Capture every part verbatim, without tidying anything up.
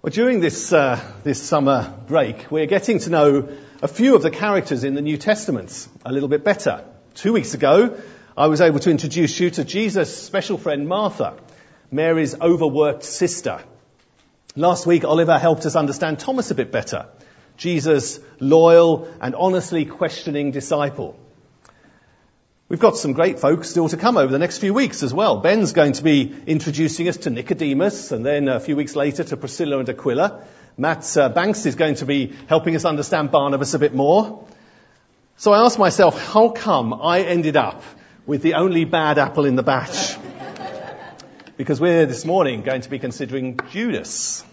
Well, during this uh, this summer break, we're getting to know a few of the characters in the New Testament a little bit better. Two weeks ago, I was able to introduce you to Jesus' special friend Martha, Mary's overworked sister. Last week, Oliver helped us understand Thomas a bit better, Jesus' loyal and honestly questioning disciple. We've got some great folks still to come over the next few weeks as well. Ben's going to be introducing us to Nicodemus, and then a few weeks later to Priscilla and Aquila. Matt uh, Banks is going to be helping us understand Barnabas a bit more. So I asked myself, how come I ended up with the only bad apple in the batch? Because we're this morning going to be considering Judas.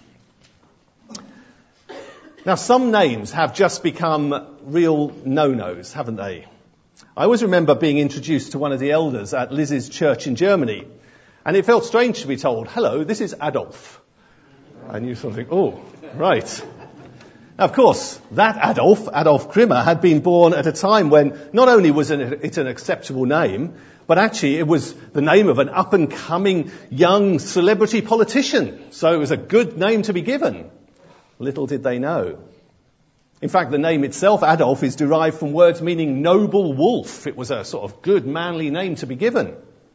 Now, some names have just become real no-nos, haven't they? I always remember being introduced to one of the elders at Liz's church in Germany, and it felt strange to be told, hello, this is Adolf. And you sort of think, oh, right. Now, of course, that Adolf, Adolf Grimmer, had been born at a time when not only was it an acceptable name, but actually it was the name of an up-and-coming young celebrity politician. So it was a good name to be given. Little did they know. In fact, the name itself, Adolf, is derived from words meaning noble wolf. It was a sort of good, manly name to be given.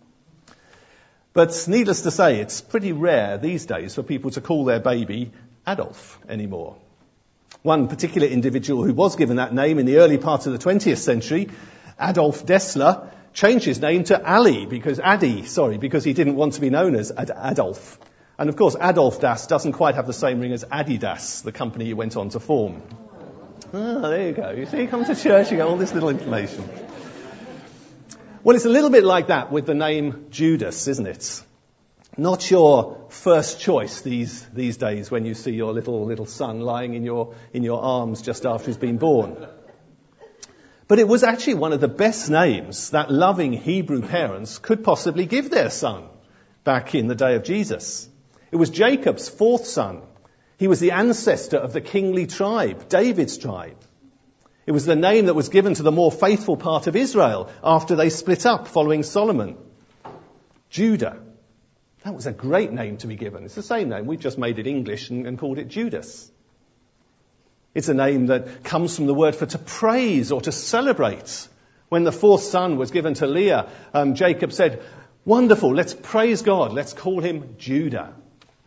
But needless to say, it's pretty rare these days for people to call their baby Adolf anymore. One particular individual who was given that name in the early part of the twentieth century, Adolf Dassler, changed his name to Ali, because Addy, sorry, because he didn't want to be known as Ad- Adolf. And of course, Adolf Das doesn't quite have the same ring as Adidas, the company he went on to form. Ah, there you go. You see, you come to church, you get all this little information. Well, it's a little bit like that with the name Judas, isn't it? Not your first choice these these days when you see your little little son lying in your in your arms just after he's been born. But it was actually one of the best names that loving Hebrew parents could possibly give their son back in the day of Jesus. It was Jacob's fourth son. He was the ancestor of the kingly tribe, David's tribe. It was the name that was given to the more faithful part of Israel after they split up following Solomon. Judah. That was a great name to be given. It's the same name. We've just made it English and, and called it Judas. It's a name that comes from the word for to praise or to celebrate. When the fourth son was given to Leah, um, Jacob said, wonderful, let's praise God. Let's call him Judah.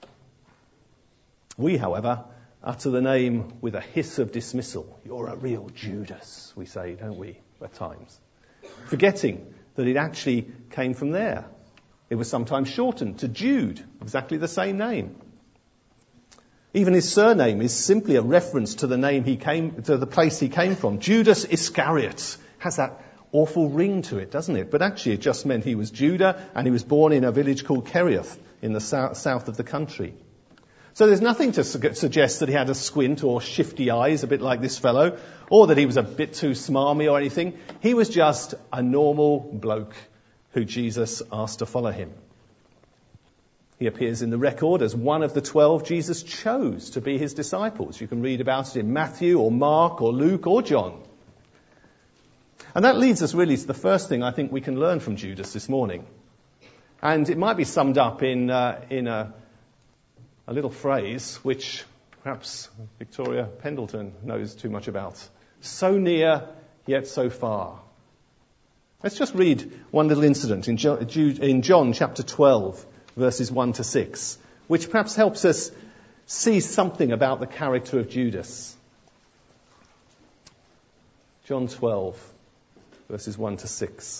We, however, utter the name with a hiss of dismissal. You're a real Judas, we say, don't we, at times? Forgetting that it actually came from there. It was sometimes shortened to Jude, exactly the same name. Even his surname is simply a reference to the name he came, to the place he came from. Judas Iscariot has that awful ring to it, doesn't it? But actually it just meant he was Judah, and he was born in a village called Kerioth in the south, south of the country. So there's nothing to su- suggest that he had a squint or shifty eyes, a bit like this fellow, or that he was a bit too smarmy or anything. He was just a normal bloke who Jesus asked to follow him. He appears in the record as one of the twelve Jesus chose to be his disciples. You can read about it in Matthew or Mark or Luke or John. And that leads us really to the first thing I think we can learn from Judas this morning. And it might be summed up in uh, in a A little phrase which perhaps Victoria Pendleton knows too much about. So near, yet so far. Let's just read one little incident in John, in John chapter twelve, verses one to six, which perhaps helps us see something about the character of Judas. John twelve, verses one to six.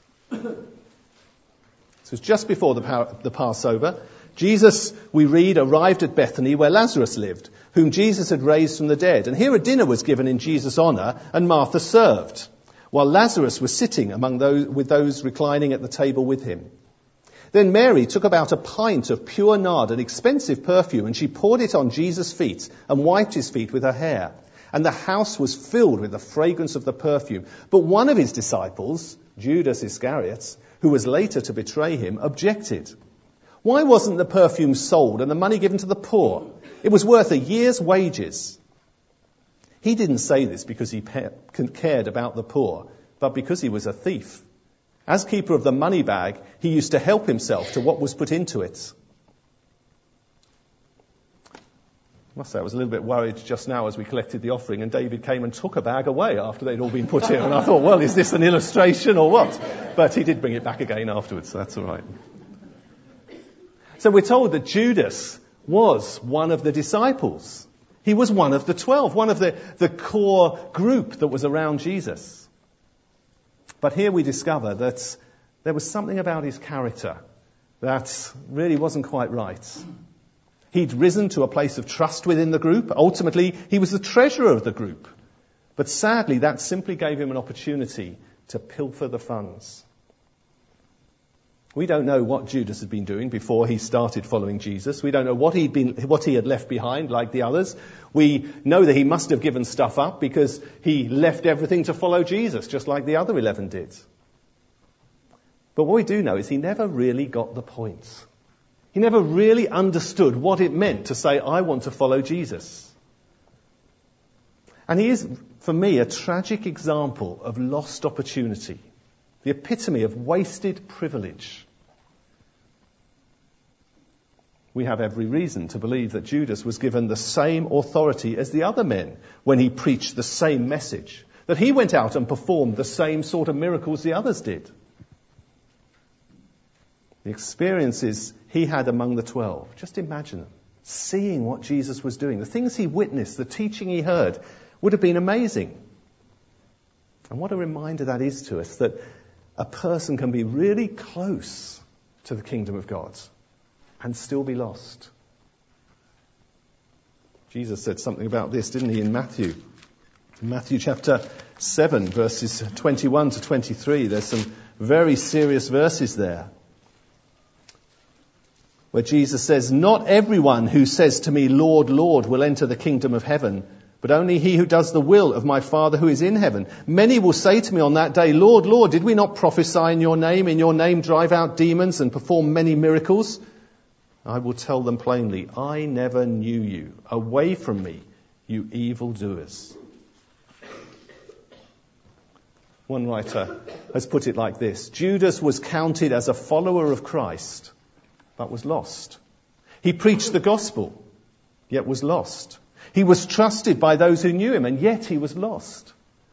So it's just before the, the Passover. Jesus, we read, arrived at Bethany where Lazarus lived, whom Jesus had raised from the dead. And here a dinner was given in Jesus' honour, and Martha served, while Lazarus was sitting among those, with those reclining at the table with him. Then Mary took about a pint of pure nard, an expensive perfume, and she poured it on Jesus' feet and wiped his feet with her hair. And the house was filled with the fragrance of the perfume. But one of his disciples, Judas Iscariot, who was later to betray him, objected. Why wasn't the perfume sold and the money given to the poor? It was worth a year's wages. He didn't say this because he cared about the poor, but because he was a thief. As keeper of the money bag, he used to help himself to what was put into it. must say I was a little bit worried just now as we collected the offering and David came and took a bag away after they'd all been put in. And I thought, well, is this an illustration or what? But he did bring it back again afterwards, so that's all right. So we're told that Judas was one of the disciples. He was one of the twelve, one of the, the core group that was around Jesus. But here we discover that there was something about his character that really wasn't quite right. He'd risen to a place of trust within the group. Ultimately, he was the treasurer of the group. But sadly, that simply gave him an opportunity to pilfer the funds. We don't know what Judas had been doing before he started following Jesus. We don't know what he'd been, what he had left behind like the others. We know that he must have given stuff up because he left everything to follow Jesus, just like the other eleven did. But what we do know is he never really got the point. He never really understood what it meant to say, I want to follow Jesus. And he is, for me, a tragic example of lost opportunity, the epitome of wasted privilege. We have every reason to believe that Judas was given the same authority as the other men when he preached the same message, that he went out and performed the same sort of miracles the others did. The experiences he had among the twelve, just imagine them, seeing what Jesus was doing. The things he witnessed, the teaching he heard, would have been amazing. And what a reminder that is to us, that a person can be really close to the kingdom of God and still be lost. Jesus said something about this, didn't he, in Matthew? In Matthew chapter seven, verses twenty-one to twenty-three, there's some very serious verses there, where Jesus says, not everyone who says to me, Lord, Lord, will enter the kingdom of heaven, but only he who does the will of my Father who is in heaven. Many will say to me on that day, Lord, Lord, did we not prophesy in your name, in your name drive out demons and perform many miracles? I will tell them plainly, I never knew you. Away from me, you evildoers. One writer has put it like this: Judas was counted as a follower of Christ, but was lost. He preached the gospel, yet was lost. He was trusted by those who knew him, and yet he was lost.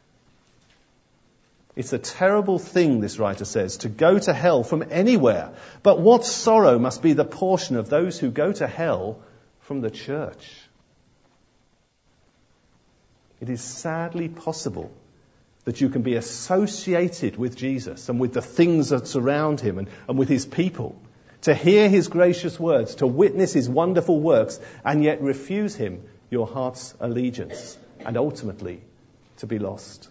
It's a terrible thing, this writer says, to go to hell from anywhere. But what sorrow must be the portion of those who go to hell from the church? It is sadly possible that you can be associated with Jesus and with the things that surround him and, and with his people, to hear his gracious words, to witness his wonderful works, and yet refuse him your heart's allegiance, and ultimately to be lost.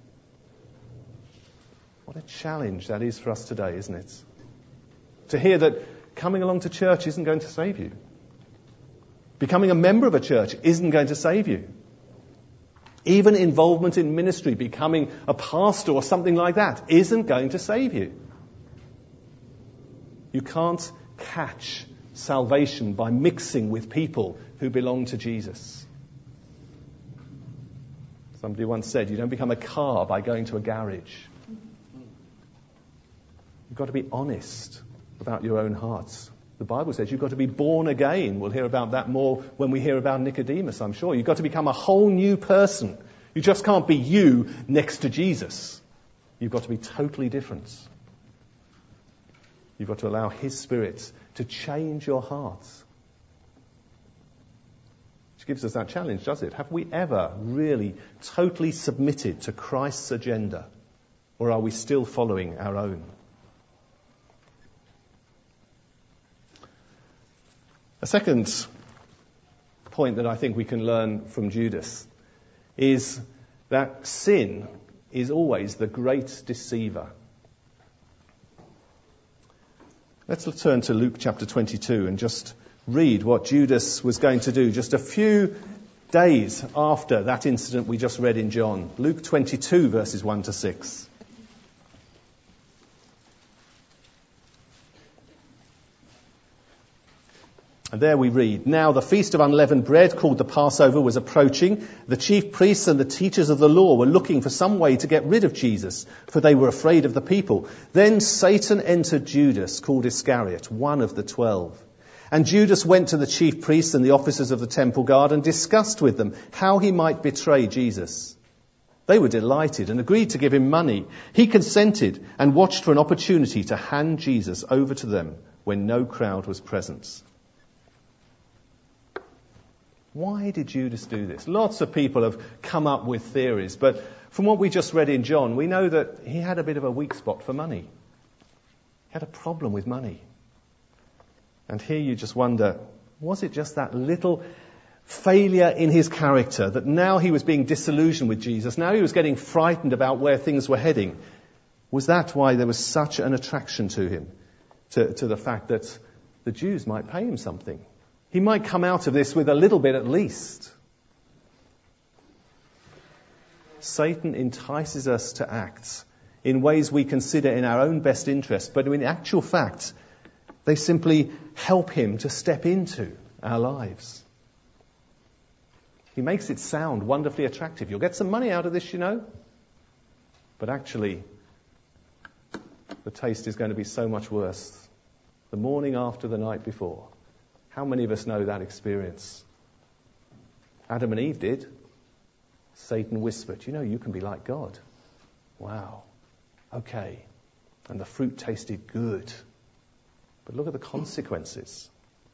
What a challenge that is for us today, isn't it? To hear that coming along to church isn't going to save you. Becoming a member of a church isn't going to save you. Even involvement in ministry, becoming a pastor or something like that, isn't going to save you. You can't catch salvation by mixing with people who belong to Jesus. Somebody once said, you don't become a car by going to a garage. You've got to be honest about your own hearts. The Bible says you've got to be born again. We'll hear about that more when we hear about Nicodemus, I'm sure. You've got to become a whole new person. You just can't be you next to Jesus. You've got to be totally different. You've got to allow his Spirit to change your hearts. Which gives us that challenge, does it? Have we ever really totally submitted to Christ's agenda? Or are we still following our own? A second point that I think we can learn from Judas is that sin is always the great deceiver. Let's turn to Luke chapter twenty-two and just read what Judas was going to do just a few days after that incident we just read in John. Luke twenty-two, verses one to six. And there we read, now the feast of unleavened bread, called the Passover, was approaching. The chief priests and the teachers of the law were looking for some way to get rid of Jesus, for they were afraid of the people. Then Satan entered Judas, called Iscariot, one of the twelve. And Judas went to the chief priests and the officers of the temple guard and discussed with them how he might betray Jesus. They were delighted and agreed to give him money. He consented and watched for an opportunity to hand Jesus over to them when no crowd was present. Why did Judas do this? Lots of people have come up with theories, but from what we just read in John, we know that he had a bit of a weak spot for money. He had a problem with money. And here you just wonder, was it just that little failure in his character that now he was being disillusioned with Jesus, now he was getting frightened about where things were heading? Was that why there was such an attraction to him, to, to the fact that the Jews might pay him something? He might come out of this with a little bit at least. Satan entices us to act in ways we consider in our own best interest, but in actual fact, they simply help him to step into our lives. He makes it sound wonderfully attractive. You'll get some money out of this, you know. But actually, the taste is going to be so much worse. The morning after the night before. How many of us know that experience? Adam and Eve did. Satan whispered, you know, you can be like God. Wow. Okay. And the fruit tasted good. But look at the consequences.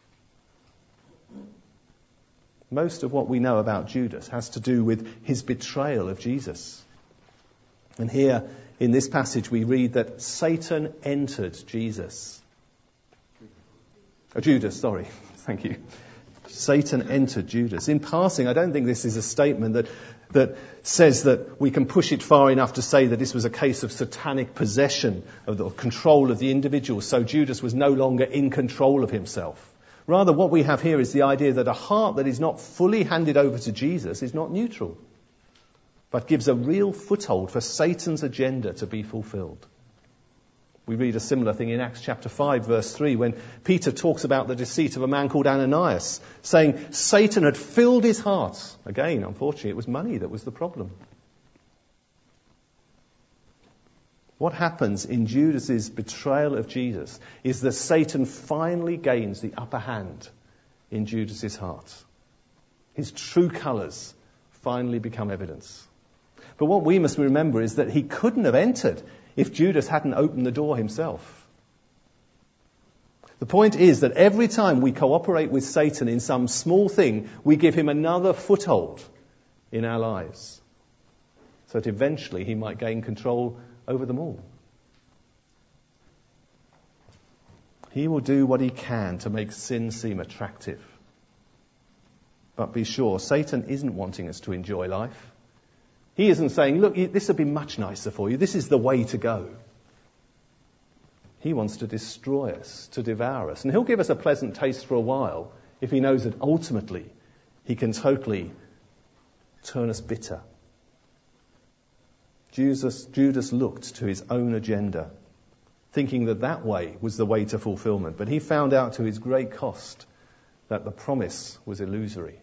Most of what we know about Judas has to do with his betrayal of Jesus. And here in this passage we read that Satan entered Jesus. Oh, Judas, sorry. Thank you. Satan entered Judas. In passing, I don't think this is a statement that that says that we can push it far enough to say that this was a case of satanic possession of the control of the individual, so Judas was no longer in control of himself. Rather, what we have here is the idea that a heart that is not fully handed over to Jesus is not neutral, but gives a real foothold for Satan's agenda to be fulfilled. We read a similar thing in Acts chapter five, verse three, when Peter talks about the deceit of a man called Ananias, saying Satan had filled his heart. Again, unfortunately, it was money that was the problem. What happens in Judas's betrayal of Jesus is that Satan finally gains the upper hand in Judas's heart. His true colours finally become evidence. But what we must remember is that he couldn't have entered if Judas hadn't opened the door himself. The point is that every time we cooperate with Satan in some small thing, we give him another foothold in our lives, so that eventually he might gain control over them all. He will do what he can to make sin seem attractive. But be sure, Satan isn't wanting us to enjoy life. He isn't saying, look, this would be much nicer for you. This is the way to go. He wants to destroy us, to devour us. And he'll give us a pleasant taste for a while if he knows that ultimately he can totally turn us bitter. Judas, Judas looked to his own agenda, thinking that that way was the way to fulfillment. But he found out to his great cost that the promise was illusory.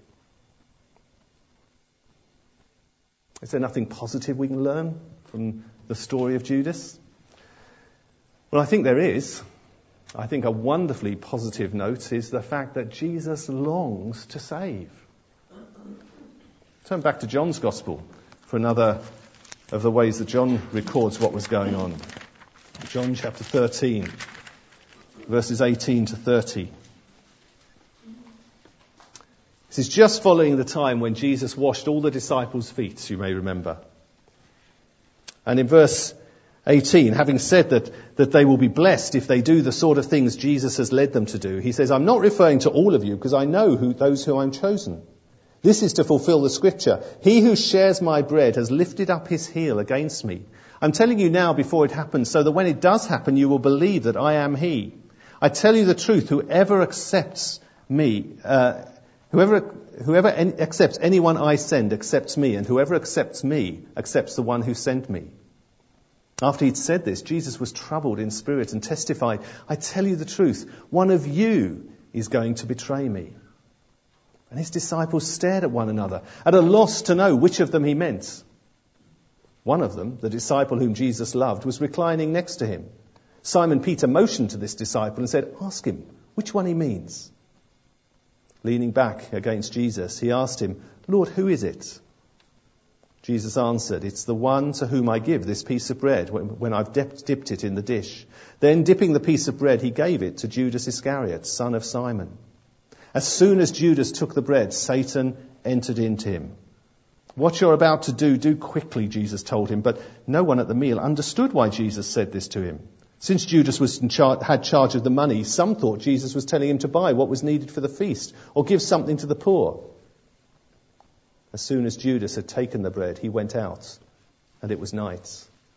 Is there nothing positive we can learn from the story of Judas? Well, I think there is. I think a wonderfully positive note is the fact that Jesus longs to save. Turn back to John's Gospel for another of the ways that John records what was going on. John chapter thirteen, verses eighteen to thirty. This is just following the time when Jesus washed all the disciples' feet, you may remember. And in verse eighteen, having said that, that they will be blessed if they do the sort of things Jesus has led them to do, he says, I'm not referring to all of you because I know who those who I'm chosen. This is to fulfill the scripture. He who shares my bread has lifted up his heel against me. I'm telling you now before it happens, so that when it does happen, you will believe that I am he. I tell you the truth, whoever accepts me, uh, Whoever, whoever en- accepts anyone I send accepts me, and whoever accepts me accepts the one who sent me. After he'd said this, Jesus was troubled in spirit and testified, I tell you the truth, one of you is going to betray me. And his disciples stared at one another, at a loss to know which of them he meant. One of them, the disciple whom Jesus loved, was reclining next to him. Simon Peter motioned to this disciple and said, ask him which one he means. Leaning back against Jesus, he asked him, "Lord, who is it?" Jesus answered, "It's the one to whom I give this piece of bread when I've dipped it in the dish." Then, dipping the piece of bread, he gave it to Judas Iscariot, son of Simon. As soon as Judas took the bread, Satan entered into him. "What you're about to do, do quickly," Jesus told him. But no one at the meal understood why Jesus said this to him. Since Judas was in char- had charge of the money, some thought Jesus was telling him to buy what was needed for the feast or give something to the poor. As soon as Judas had taken the bread, he went out, and it was night.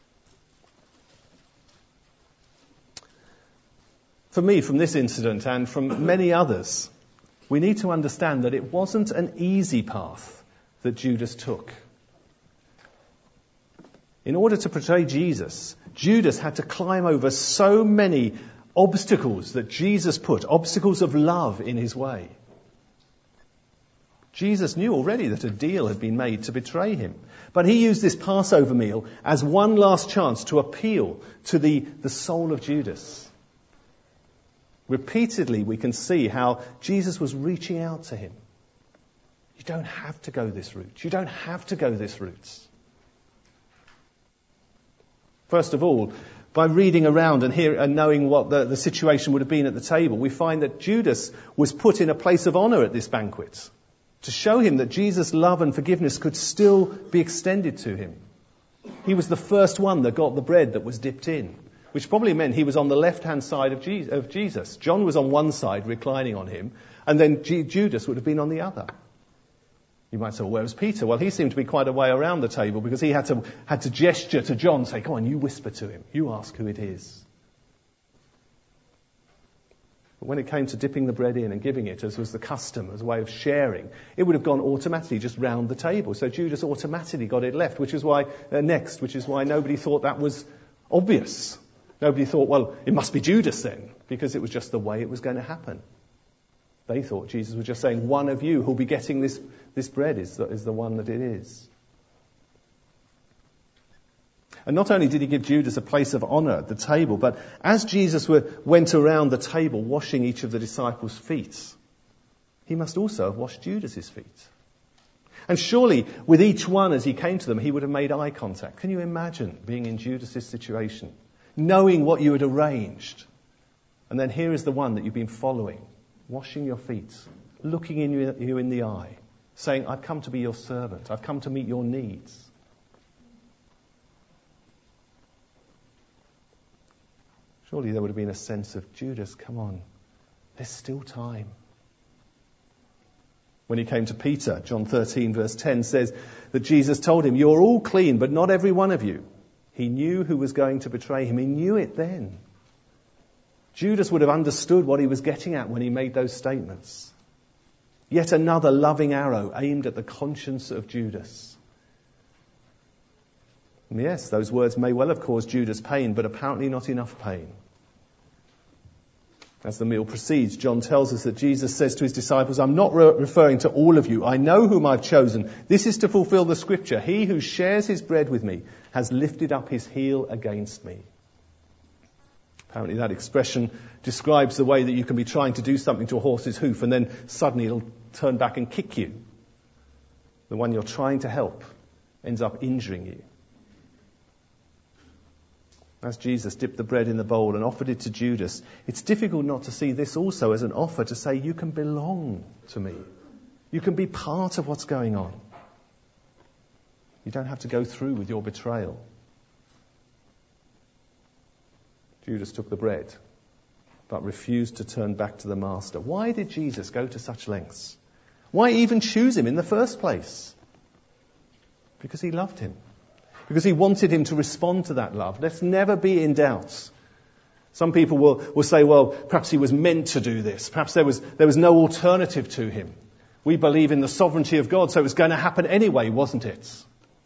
For me, from this incident and from many others, we need to understand that it wasn't an easy path that Judas took. In order to betray Jesus, Judas had to climb over so many obstacles that Jesus put, obstacles of love in his way. Jesus knew already that a deal had been made to betray him. But he used this Passover meal as one last chance to appeal to the, the soul of Judas. Repeatedly, we can see how Jesus was reaching out to him. You don't have to go this route. You don't have to go this route. First of all, by reading around and, hear, and knowing what the, the situation would have been at the table, we find that Judas was put in a place of honour at this banquet to show him that Jesus' love and forgiveness could still be extended to him. He was the first one that got the bread that was dipped in, which probably meant he was on the left-hand side of Jesus. John was on one side, reclining on him, and then G- Judas would have been on the other. You might say, well, where was Peter? Well, he seemed to be quite a way around the table because he had to had to gesture to John, say, "Come on, you whisper to him. You ask who it is." But when it came to dipping the bread in and giving it, as was the custom, as a way of sharing, it would have gone automatically just round the table. So Judas automatically got it left, which is why uh, next, which is why nobody thought that was obvious. Nobody thought, well, it must be Judas then, because it was just the way it was going to happen. They thought Jesus was just saying, one of you who'll be getting this, this bread is the, is the one that it is. And not only did he give Judas a place of honour at the table, but as Jesus were, went around the table washing each of the disciples' feet, he must also have washed Judas's feet. And surely, with each one as he came to them, he would have made eye contact. Can you imagine being in Judas's situation, knowing what you had arranged, and then here is the one that you've been following, washing your feet, looking in you, you in the eye, saying, "I've come to be your servant. I've come to meet your needs." Surely there would have been a sense of, Judas, come on, there's still time. When he came to Peter, John thirteen verse ten says that Jesus told him, "You're all clean, but not every one of you." He knew who was going to betray him. He knew it then. Judas would have understood what he was getting at when he made those statements. Yet another loving arrow aimed at the conscience of Judas. And yes, those words may well have caused Judas pain, but apparently not enough pain. As the meal proceeds, John tells us that Jesus says to his disciples, "I'm not re- referring to all of you. I know whom I've chosen. This is to fulfill the scripture. He who shares his bread with me has lifted up his heel against me." Apparently that expression describes the way that you can be trying to do something to a horse's hoof and then suddenly it'll turn back and kick you. The one you're trying to help ends up injuring you. As Jesus dipped the bread in the bowl and offered it to Judas, it's difficult not to see this also as an offer to say, you can belong to me. You can be part of what's going on. You don't have to go through with your betrayal. Judas took the bread, but refused to turn back to the master. Why did Jesus go to such lengths? Why even choose him in the first place? Because he loved him. Because he wanted him to respond to that love. Let's never be in doubt. Some people will, will say, well, perhaps he was meant to do this. Perhaps there was, there was no alternative to him. We believe in the sovereignty of God, so it was going to happen anyway, wasn't it? It's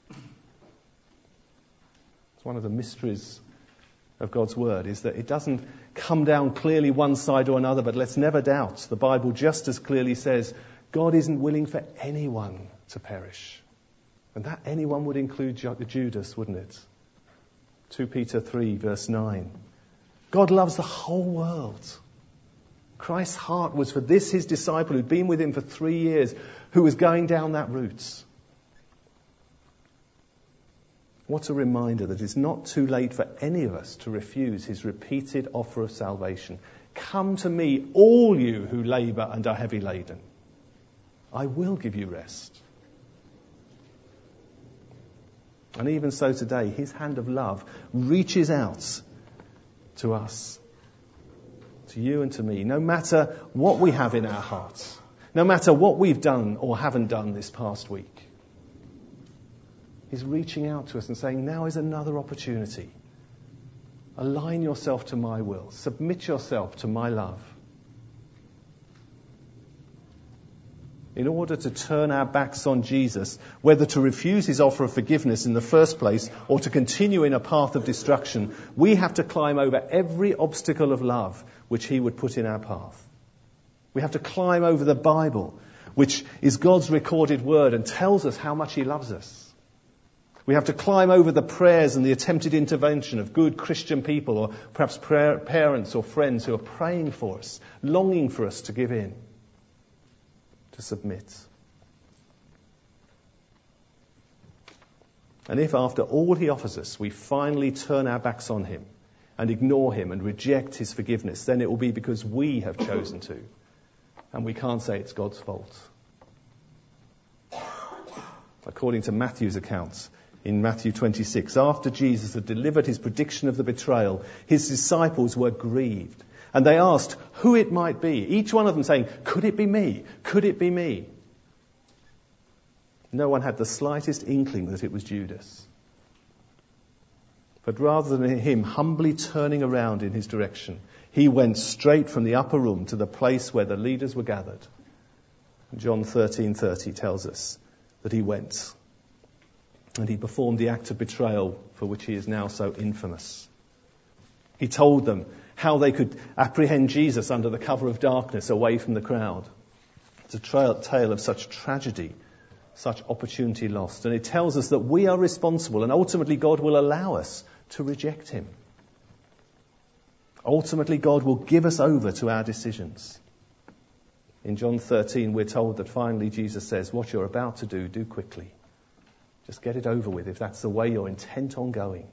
one of the mysteries of God's word, is that it doesn't come down clearly one side or another, but let's never doubt. The Bible just as clearly says, God isn't willing for anyone to perish. And that anyone would include Judas, wouldn't it? Second Peter three, verse nine. God loves the whole world. Christ's heart was for this, his disciple who'd been with him for three years, who was going down that route. What a reminder that it's not too late for any of us to refuse his repeated offer of salvation. Come to me, all you who labour and are heavy laden. I will give you rest. And even so today, his hand of love reaches out to us, to you and to me, no matter what we have in our hearts, no matter what we've done or haven't done this past week. He's reaching out to us and saying, now is another opportunity. Align yourself to my will. Submit yourself to my love. In order to turn our backs on Jesus, whether to refuse his offer of forgiveness in the first place or to continue in a path of destruction, we have to climb over every obstacle of love which he would put in our path. We have to climb over the Bible, which is God's recorded word and tells us how much he loves us. We have to climb over the prayers and the attempted intervention of good Christian people, or perhaps prayer, parents or friends who are praying for us, longing for us to give in, to submit. And if after all he offers us, we finally turn our backs on him and ignore him and reject his forgiveness, then it will be because we have chosen to. And we can't say it's God's fault. According to Matthew's accounts, in Matthew twenty-six, after Jesus had delivered his prediction of the betrayal, his disciples were grieved. And they asked who it might be. Each one of them saying, could it be me? Could it be me? No one had the slightest inkling that it was Judas. But rather than him humbly turning around in his direction, he went straight from the upper room to the place where the leaders were gathered. John thirteen thirty tells us that he went. And he performed the act of betrayal for which he is now so infamous. He told them how they could apprehend Jesus under the cover of darkness away from the crowd. It's a tra- tale of such tragedy, such opportunity lost. And it tells us that we are responsible and ultimately God will allow us to reject him. Ultimately God will give us over to our decisions. In John thirteen we're told that finally Jesus says, what you're about to do, do quickly. Just get it over with if that's the way you're intent on going.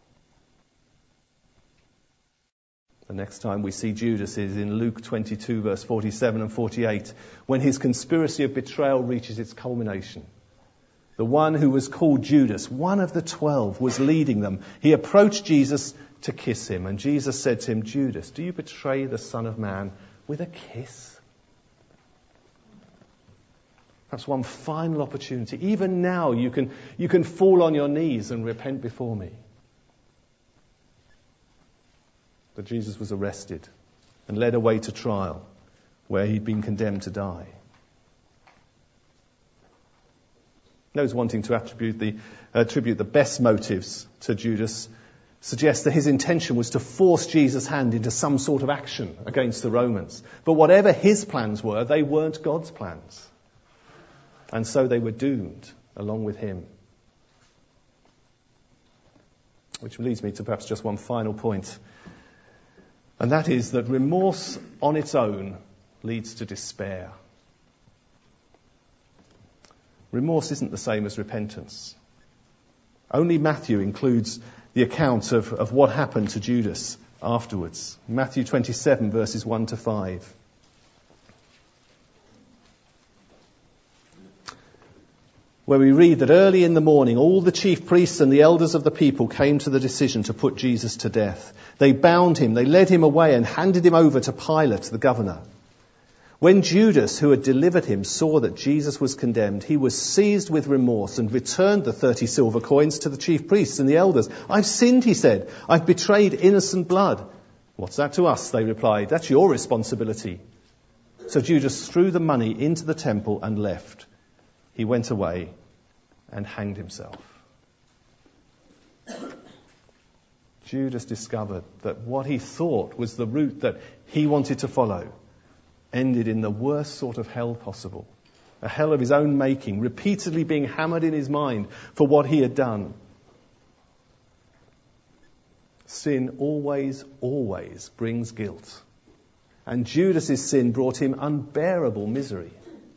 The next time we see Judas is in Luke twenty-two, verse forty-seven and forty-eight, when his conspiracy of betrayal reaches its culmination. The one who was called Judas, one of the twelve, was leading them. He approached Jesus to kiss him, and Jesus said to him, Judas, do you betray the Son of Man with a kiss? Perhaps one final opportunity. Even now you can, you can fall on your knees and repent before me. But Jesus was arrested and led away to trial where he'd been condemned to die. Those wanting to attribute the, attribute the best motives to Judas suggest that his intention was to force Jesus' hand into some sort of action against the Romans. But whatever his plans were, they weren't God's plans. And so they were doomed along with him. Which leads me to perhaps just one final point. And that is that remorse on its own leads to despair. Remorse isn't the same as repentance. Only Matthew includes the account of, of what happened to Judas afterwards. Matthew twenty-seven, verses one to five. Where we read that early in the morning, all the chief priests and the elders of the people came to the decision to put Jesus to death. They bound him, they led him away and handed him over to Pilate, the governor. When Judas, who had delivered him, saw that Jesus was condemned, he was seized with remorse and returned the thirty silver coins to the chief priests and the elders. I've sinned, he said. I've betrayed innocent blood. What's that to us? They replied. That's your responsibility. So Judas threw the money into the temple and left. He went away and hanged himself. Judas discovered that what he thought was the route that he wanted to follow ended in the worst sort of hell possible. A hell of his own making, repeatedly being hammered in his mind for what he had done. Sin always, always brings guilt. And Judas's sin brought him unbearable misery.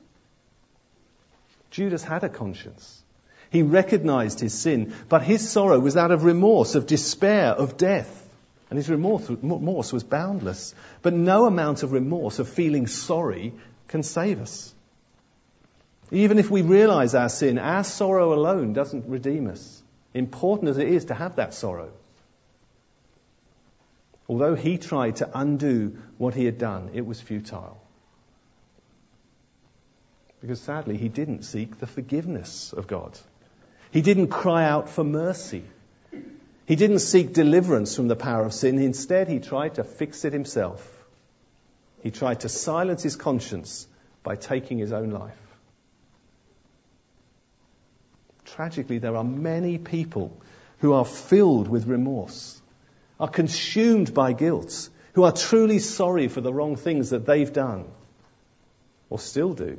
Judas had a conscience. He recognized his sin, but his sorrow was that of remorse, of despair, of death. And his remorse, remorse was boundless. But no amount of remorse, of feeling sorry, can save us. Even if we realize our sin, our sorrow alone doesn't redeem us, important as it is to have that sorrow. Although he tried to undo what he had done, it was futile. Because sadly, he didn't seek the forgiveness of God. He didn't cry out for mercy. He didn't seek deliverance from the power of sin. Instead, he tried to fix it himself. He tried to silence his conscience by taking his own life. Tragically, there are many people who are filled with remorse, are consumed by guilt, who are truly sorry for the wrong things that they've done, or still do.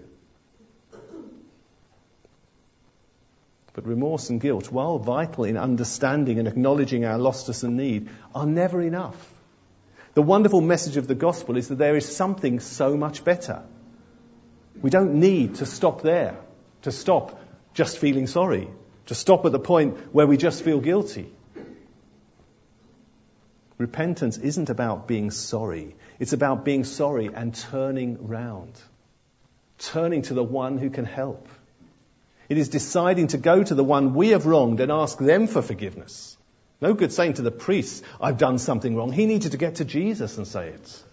But remorse and guilt, while vital in understanding and acknowledging our lostness and need, are never enough. The wonderful message of the gospel is that there is something so much better. We don't need to stop there, to stop just feeling sorry, to stop at the point where we just feel guilty. Repentance isn't about being sorry. It's about being sorry and turning round. Turning to the one who can help. It is deciding to go to the one we have wronged and ask them for forgiveness. No good saying to the priest, I've done something wrong. He needed to get to Jesus and say it.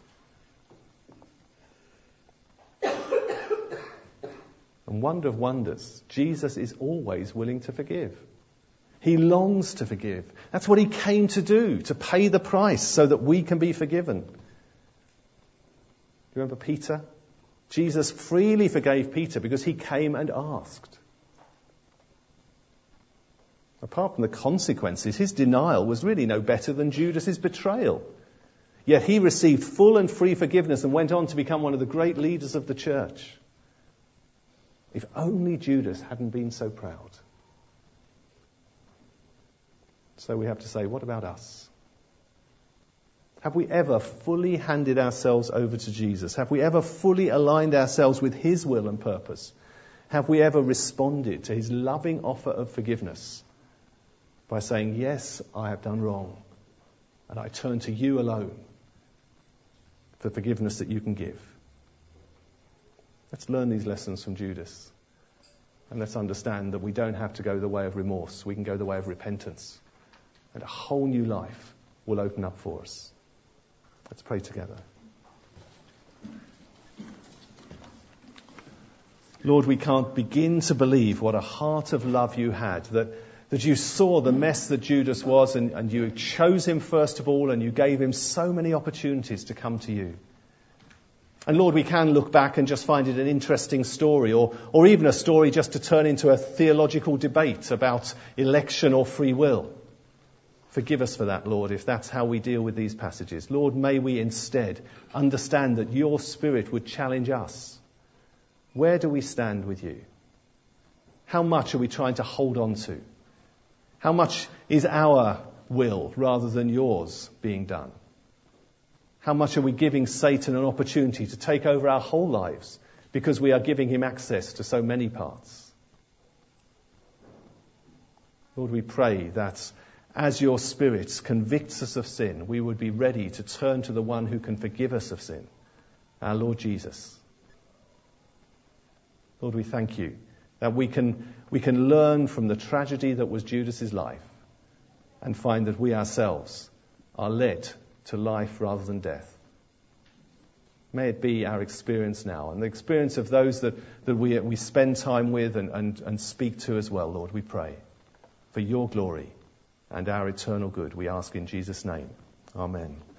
And wonder of wonders, Jesus is always willing to forgive. He longs to forgive. That's what he came to do, to pay the price so that we can be forgiven. Do you remember Peter? Jesus freely forgave Peter because he came and asked. Apart from the consequences, his denial was really no better than Judas's betrayal. Yet he received full and free forgiveness and went on to become one of the great leaders of the church. If only Judas hadn't been so proud. So we have to say, what about us? Have we ever fully handed ourselves over to Jesus? Have we ever fully aligned ourselves with his will and purpose? Have we ever responded to his loving offer of forgiveness by saying, yes, I have done wrong, and I turn to you alone for forgiveness that you can give? Let's learn these lessons from Judas. And let's understand that we don't have to go the way of remorse. We can go the way of repentance. And a whole new life will open up for us. Let's pray together. Lord, we can't begin to believe what a heart of love you had, that, that you saw the mess that Judas was, and, and you chose him first of all, and you gave him so many opportunities to come to you. And Lord, we can look back and just find it an interesting story, or, or even a story just to turn into a theological debate about election or free will. Forgive us for that, Lord, if that's how we deal with these passages. Lord, may we instead understand that your Spirit would challenge us. Where do we stand with you? How much are we trying to hold on to? How much is our will rather than yours being done? How much are we giving Satan an opportunity to take over our whole lives because we are giving him access to so many parts? Lord, we pray that as your Spirit convicts us of sin, we would be ready to turn to the one who can forgive us of sin, our Lord Jesus. Lord, we thank you that we can, we can learn from the tragedy that was Judas's life and find that we ourselves are led to life rather than death. May it be our experience now and the experience of those that, that we, we spend time with and, and, and speak to as well, Lord, we pray. For your glory and our eternal good, we ask in Jesus' name. Amen.